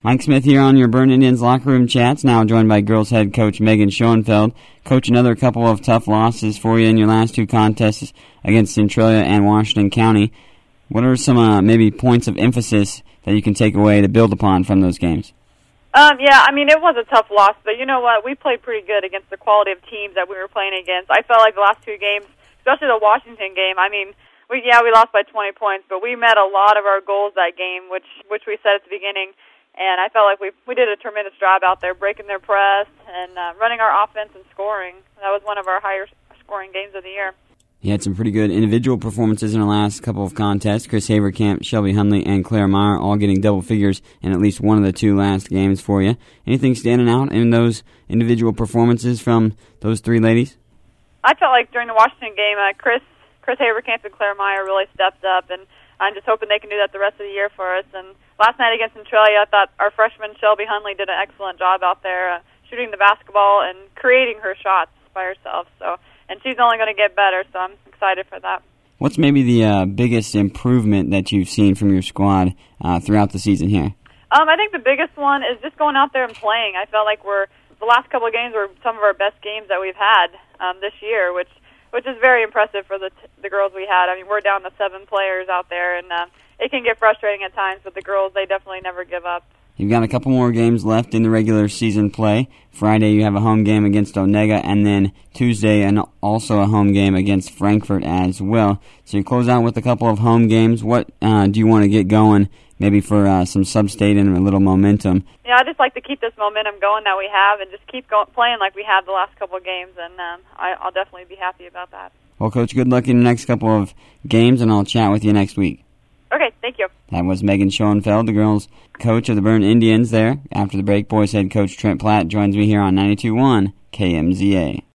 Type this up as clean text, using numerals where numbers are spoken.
Mike Smith here on your Burn Indians Locker Room Chats, now joined by girls head coach Megan Schoenfeld. Coach, another couple of tough losses for you in your last two contests against Centralia and Washington County. What are some maybe points of emphasis that you can take away to build upon from those games? It was a tough loss, but you know what? We played pretty good against the quality of teams that we were playing against. I felt like the last two games, especially the Washington game, we lost by 20 points, but we met a lot of our goals that game, which we said at the beginning. And I felt like we did a tremendous job out there, breaking their press and running our offense and scoring. That was one of our higher scoring games of the year. You had some pretty good individual performances in the last couple of contests. Chris Haverkamp, Shelby Hundley, and Claire Meyer all getting double figures in at least one of the two last games for you. Anything standing out in those individual performances from those three ladies? I felt like during the Washington game, Chris Haverkamp and Claire Meyer really stepped up, and I'm just hoping they can do that the rest of the year for us. And last night against Centralia, I thought our freshman Shelby Hundley did an excellent job out there shooting the basketball and creating her shots by herself. And she's only going to get better, so I'm excited for that. What's maybe the biggest improvement that you've seen from your squad throughout the season here? I think the biggest one is just going out there and playing. I felt like the last couple of games were some of our best games that we've had this year, which is very impressive for the girls we had. We're down to 7 players out there, and it can get frustrating at times, but the girls, they definitely never give up. You've got a couple more games left in the regular season play. Friday you have a home game against Onega, and then Tuesday and also a home game against Frankfort as well. So you close out with a couple of home games. What do you want to get going, maybe for some sub-state and a little momentum? Yeah, I just like to keep this momentum going that we have and just keep playing like we have the last couple of games, and I'll definitely be happy about that. Well, Coach, good luck in the next couple of games, and I'll chat with you next week. Okay, thank you. That was Megan Schoenfeld, the girls' coach of the Burn Indians there. After the break, boys head coach Trent Platt joins me here on 92.1 KMZA.